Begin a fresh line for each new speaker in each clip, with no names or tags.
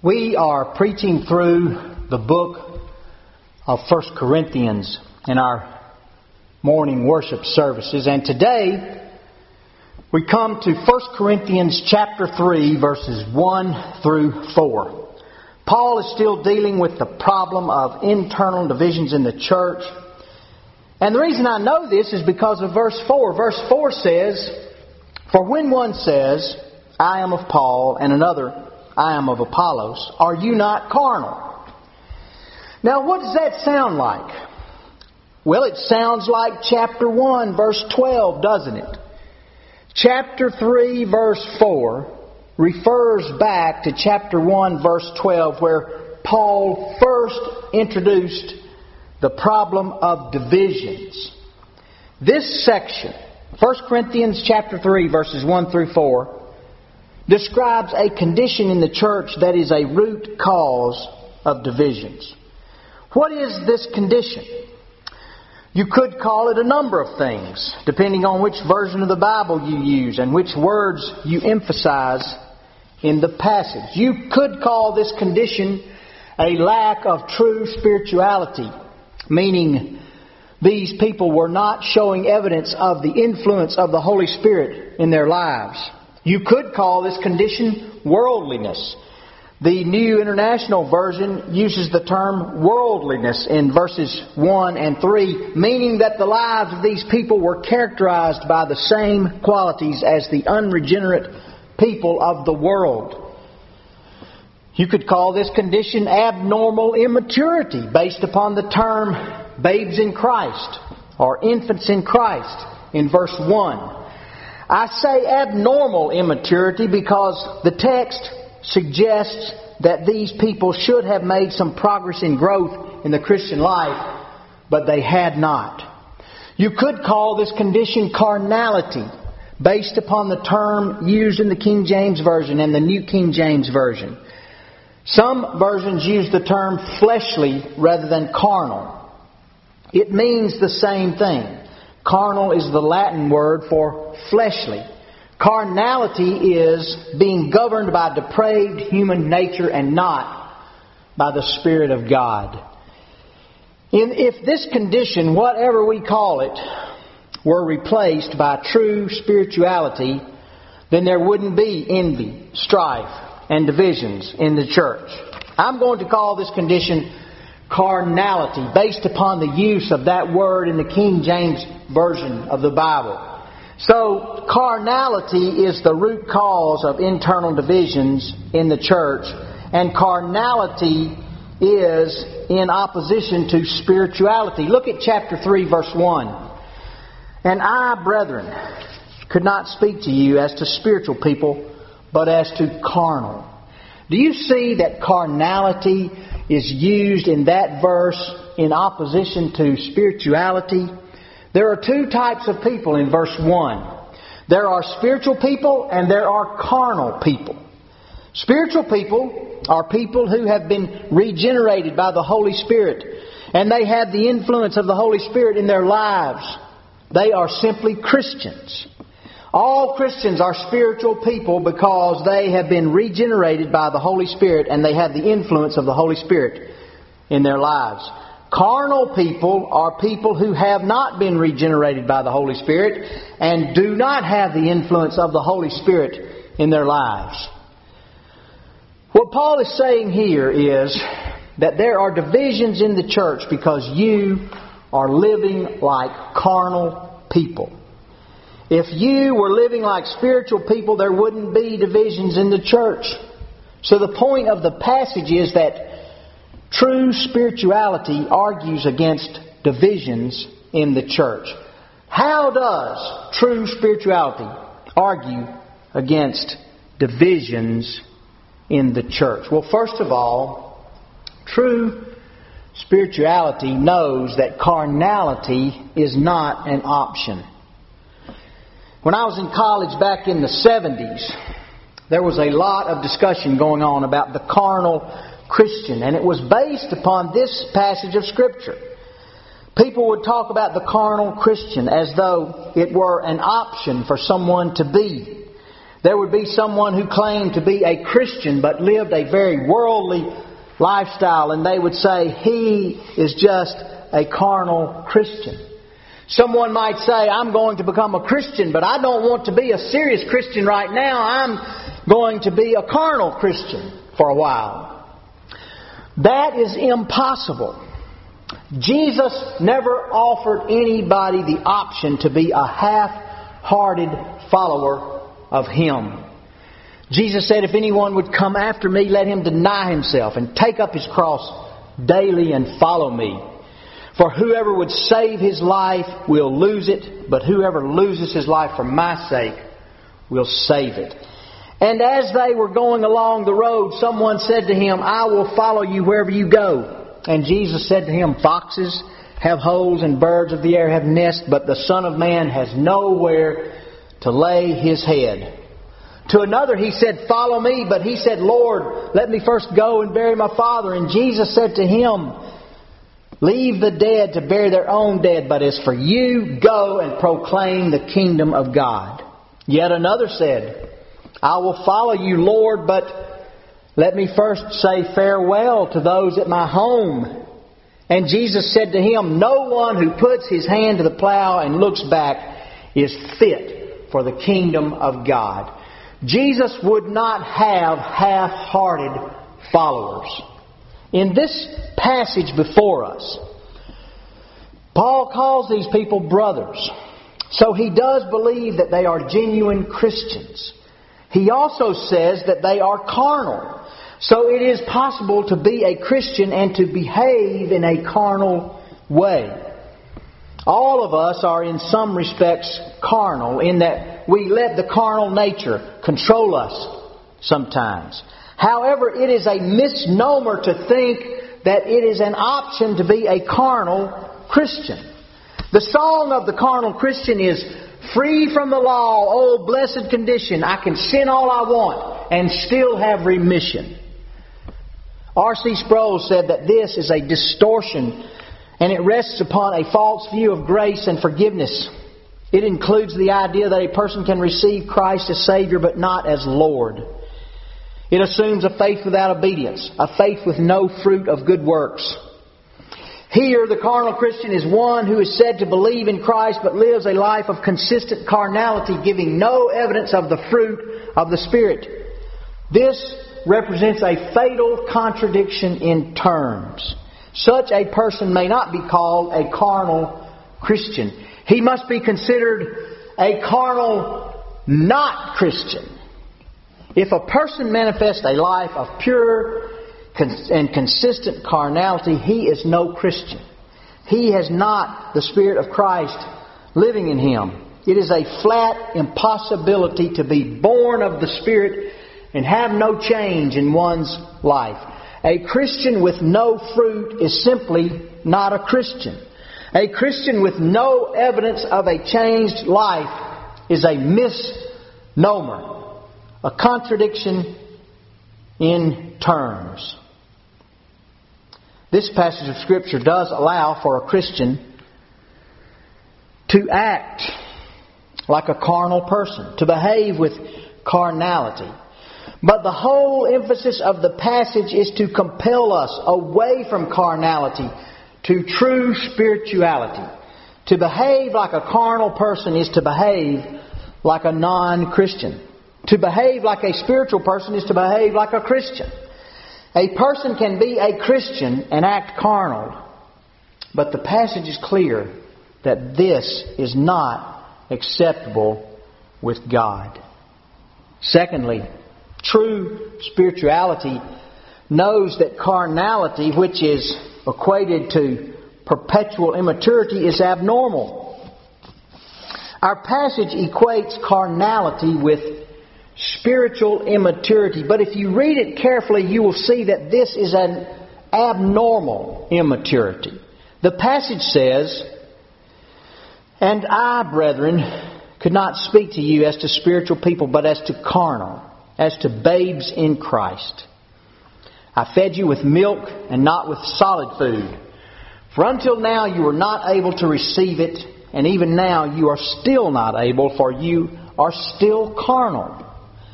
We are preaching through the book of 1 Corinthians in our morning worship services. And today we come to 1 Corinthians chapter 3 verses 1 through 4. Paul is still dealing with the problem of internal divisions in the church. And the reason I know this is because of verse 4. Verse 4 says, "For when one says, 'I am of Paul,' and another, 'I am of Apollos,' are you not carnal?" Now, what does that sound like? Well, it sounds like chapter 1, verse 12, doesn't it? Chapter 3, verse 4 refers back to chapter 1, verse 12, where Paul first introduced the problem of divisions. This section, 1 Corinthians chapter 3, verses 1 through 4, describes a condition in the church that is a root cause of divisions. What is this condition? You could call it a number of things, depending on which version of the Bible you use and which words you emphasize in the passage. You could call this condition a lack of true spirituality, meaning these people were not showing evidence of the influence of the Holy Spirit in their lives. You could call this condition worldliness. The New International Version uses the term worldliness in verses 1 and 3, meaning that the lives of these people were characterized by the same qualities as the unregenerate people of the world. You could call this condition abnormal immaturity based upon the term babes in Christ or infants in Christ in verse 1. I say abnormal immaturity because the text suggests that these people should have made some progress in growth in the Christian life, but they had not. You could call this condition carnality, based upon the term used in the King James Version and the New King James Version. Some versions use the term fleshly rather than carnal. It means the same thing. Carnal is the Latin word for fleshly. Carnality is being governed by depraved human nature and not by the Spirit of God. If this condition, whatever we call it, were replaced by true spirituality, then there wouldn't be envy, strife, and divisions in the church. I'm going to call this condition carnality, based upon the use of that word in the King James Version of the Bible. So, carnality is the root cause of internal divisions in the church, and carnality is in opposition to spirituality. Look at chapter 3, verse 1. "And I, brethren, could not speak to you as to spiritual people, but as to carnal." Do you see that carnality is used in that verse in opposition to spirituality? There are two types of people in verse 1. There are spiritual people and there are carnal people. Spiritual people are people who have been regenerated by the Holy Spirit, and they have the influence of the Holy Spirit in their lives. They are simply Christians. All Christians are spiritual people because they have been regenerated by the Holy Spirit and they have the influence of the Holy Spirit in their lives. Carnal people are people who have not been regenerated by the Holy Spirit and do not have the influence of the Holy Spirit in their lives. What Paul is saying here is that there are divisions in the church because you are living like carnal people. If you were living like spiritual people, there wouldn't be divisions in the church. So the point of the passage is that true spirituality argues against divisions in the church. How does true spirituality argue against divisions in the church? Well, first of all, true spirituality knows that carnality is not an option. When I was in college back in the 70s, there was a lot of discussion going on about the carnal Christian, and it was based upon this passage of Scripture. People would talk about the carnal Christian as though it were an option for someone to be. There would be someone who claimed to be a Christian but lived a very worldly lifestyle, and they would say, he is just a carnal Christian. Someone might say, I'm going to become a Christian, but I don't want to be a serious Christian right now. I'm going to be a carnal Christian for a while. That is impossible. Jesus never offered anybody the option to be a half-hearted follower of Him. Jesus said, if anyone would come after me, let him deny himself and take up his cross daily and follow me. For whoever would save his life will lose it, but whoever loses his life for my sake will save it. And as they were going along the road, someone said to Him, I will follow you wherever you go. And Jesus said to him, foxes have holes and birds of the air have nests, but the Son of Man has nowhere to lay His head. To another He said, follow me. But he said, Lord, let me first go and bury my father. And Jesus said to him, leave the dead to bury their own dead, but as for you, go and proclaim the kingdom of God. Yet another said, I will follow you, Lord, but let me first say farewell to those at my home. And Jesus said to him, no one who puts his hand to the plow and looks back is fit for the kingdom of God. Jesus would not have half-hearted followers. In this passage before us, Paul calls these people brothers. So he does believe that they are genuine Christians. He also says that they are carnal. So it is possible to be a Christian and to behave in a carnal way. All of us are in some respects carnal in that we let the carnal nature control us sometimes. However, it is a misnomer to think that it is an option to be a carnal Christian. The song of the carnal Christian is, free from the law, oh blessed condition, I can sin all I want and still have remission. R.C. Sproul said that this is a distortion and it rests upon a false view of grace and forgiveness. It includes the idea that a person can receive Christ as Savior but not as Lord. It assumes a faith without obedience, a faith with no fruit of good works. Here, the carnal Christian is one who is said to believe in Christ but lives a life of consistent carnality, giving no evidence of the fruit of the Spirit. This represents a fatal contradiction in terms. Such a person may not be called a carnal Christian. He must be considered a carnal not Christian. If a person manifests a life of pure and consistent carnality, he is no Christian. He has not the Spirit of Christ living in him. It is a flat impossibility to be born of the Spirit and have no change in one's life. A Christian with no fruit is simply not a Christian. A Christian with no evidence of a changed life is a misnomer, a contradiction in terms. This passage of Scripture does allow for a Christian to act like a carnal person, to behave with carnality. But the whole emphasis of the passage is to compel us away from carnality to true spirituality. To behave like a carnal person is to behave like a non-Christian. To behave like a spiritual person is to behave like a Christian. A person can be a Christian and act carnal, but the passage is clear that this is not acceptable with God. Secondly, true spirituality knows that carnality, which is equated to perpetual immaturity, is abnormal. Our passage equates carnality with spiritual immaturity. But if you read it carefully, you will see that this is an abnormal immaturity. The passage says, and I, brethren, could not speak to you as to spiritual people, but as to carnal, as to babes in Christ. I fed you with milk and not with solid food. For until now you were not able to receive it, and even now you are still not able, for you are still carnal.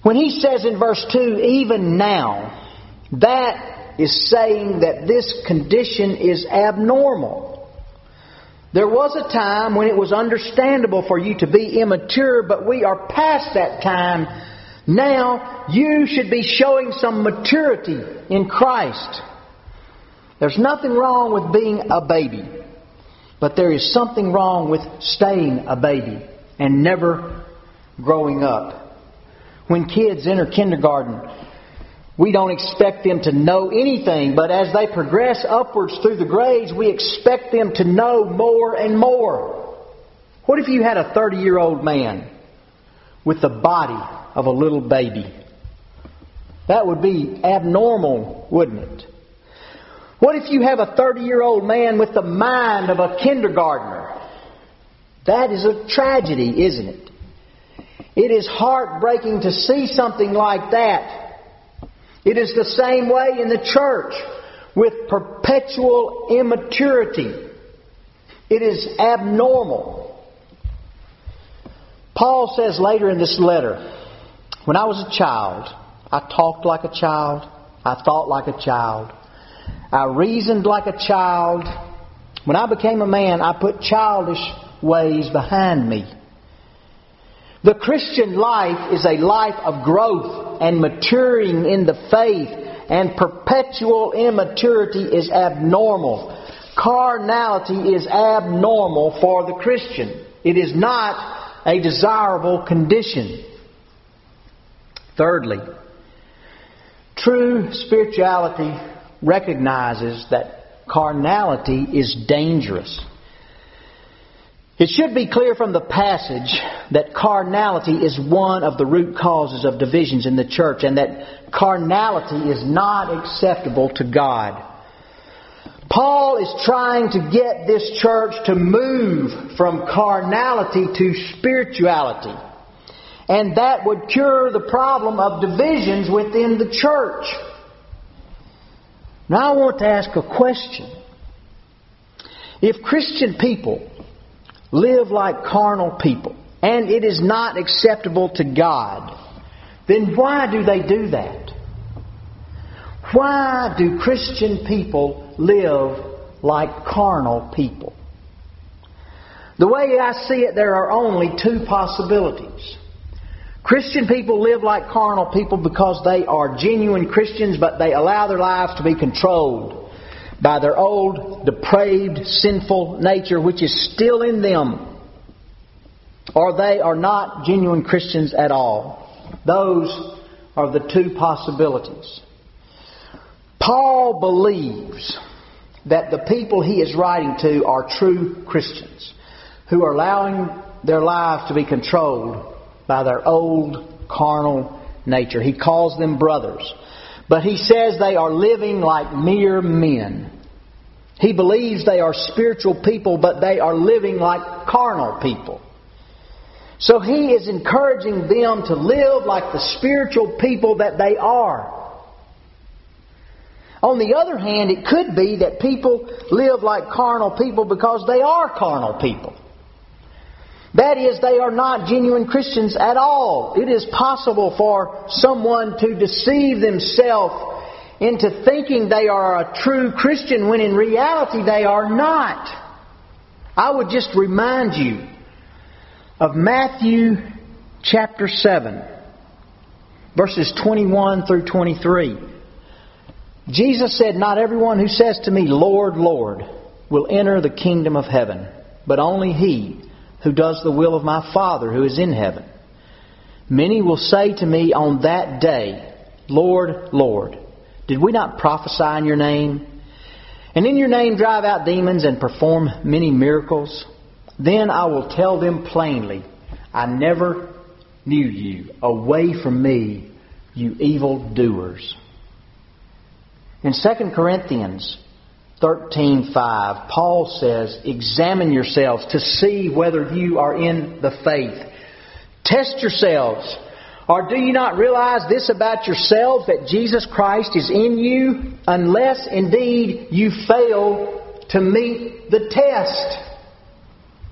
When he says in verse 2, even now, that is saying that this condition is abnormal. There was a time when it was understandable for you to be immature, but we are past that time. Now you should be showing some maturity in Christ. There's nothing wrong with being a baby, but there is something wrong with staying a baby and never growing up. When kids enter kindergarten, we don't expect them to know anything, but as they progress upwards through the grades, we expect them to know more and more. What if you had a 30-year-old man with the body of a little baby? That would be abnormal, wouldn't it? What if you have a 30-year-old man with the mind of a kindergartner? That is a tragedy, isn't it? It is heartbreaking to see something like that. It is the same way in the church with perpetual immaturity. It is abnormal. Paul says later in this letter, when I was a child, I talked like a child. I thought like a child. I reasoned like a child. When I became a man, I put childish ways behind me. The Christian life is a life of growth and maturing in the faith, and perpetual immaturity is abnormal. Carnality is abnormal for the Christian. It is not a desirable condition. Thirdly, true spirituality recognizes that carnality is dangerous. It should be clear from the passage that carnality is one of the root causes of divisions in the church, and that carnality is not acceptable to God. Paul is trying to get this church to move from carnality to spirituality. And that would cure the problem of divisions within the church. Now I want to ask a question. If Christian people live like carnal people, and it is not acceptable to God, then why do they do that? Why do Christian people live like carnal people? The way I see it, there are only two possibilities. Christian people live like carnal people because they are genuine Christians, but they allow their lives to be controlled by their old, depraved, sinful nature, which is still in them. Or they are not genuine Christians at all. Those are the two possibilities. Paul believes that the people he is writing to are true Christians who are allowing their lives to be controlled by their old carnal nature. He calls them brothers. But he says they are living like mere men. He believes they are spiritual people, but they are living like carnal people. So he is encouraging them to live like the spiritual people that they are. On the other hand, it could be that people live like carnal people because they are carnal people. That is, they are not genuine Christians at all. It is possible for someone to deceive themselves into thinking they are a true Christian when in reality they are not. I would just remind you of Matthew chapter 7, verses 21 through 23. Jesus said, "Not everyone who says to me, 'Lord, Lord,' will enter the kingdom of heaven, but only he who does the will of my Father who is in heaven. Many will say to me on that day, 'Lord, Lord, did we not prophesy in your name? And in your name drive out demons and perform many miracles?' Then I will tell them plainly, 'I never knew you. Away from me, you evildoers.'" In 2 Corinthians 13:5, Paul says, "Examine yourselves to see whether you are in the faith. Test yourselves. Or do you not realize this about yourselves, that Jesus Christ is in you, unless indeed you fail to meet the test?"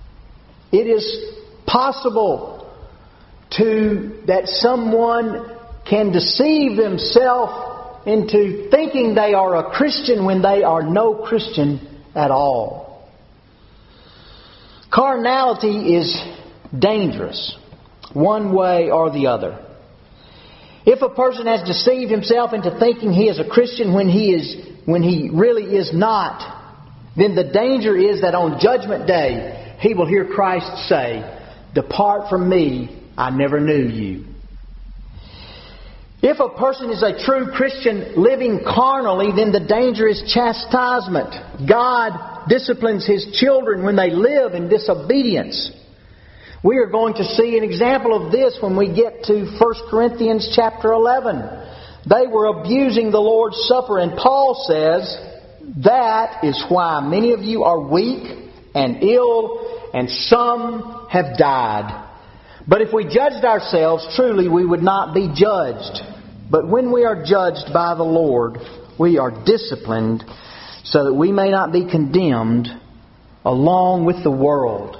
It is possible that someone can deceive themselves into thinking they are a Christian when they are no Christian at all. Carnality is dangerous, one way or the other. If a person has deceived himself into thinking he is a Christian when he really is not, then the danger is that on Judgment Day, he will hear Christ say, "Depart from me, I never knew you." If a person is a true Christian living carnally, then the danger is chastisement. God disciplines His children when they live in disobedience. We are going to see an example of this when we get to 1 Corinthians chapter 11. They were abusing the Lord's Supper, and Paul says, "That is why many of you are weak and ill, and some have died. But if we judged ourselves, truly we would not be judged. But when we are judged by the Lord, we are disciplined so that we may not be condemned along with the world."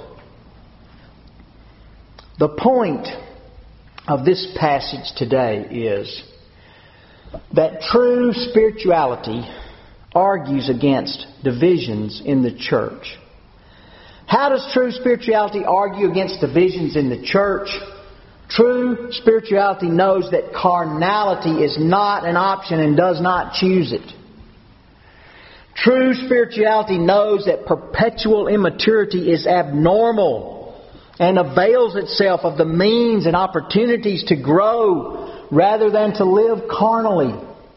The point of this passage today is that true spirituality argues against divisions in the church. How does true spirituality argue against divisions in the church? True spirituality knows that carnality is not an option and does not choose it. True spirituality knows that perpetual immaturity is abnormal and avails itself of the means and opportunities to grow rather than to live carnally.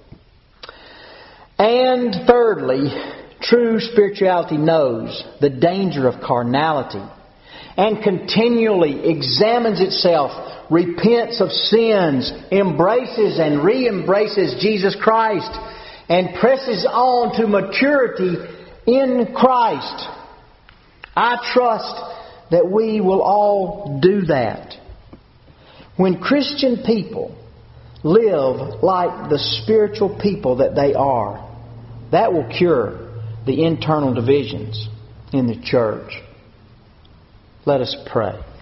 And thirdly, true spirituality knows the danger of carnality and continually examines itself, repents of sins, embraces and re-embraces Jesus Christ, and presses on to maturity in Christ. I trust that we will all do that. When Christian people live like the spiritual people that they are, that will cure the internal divisions in the church. Let us pray.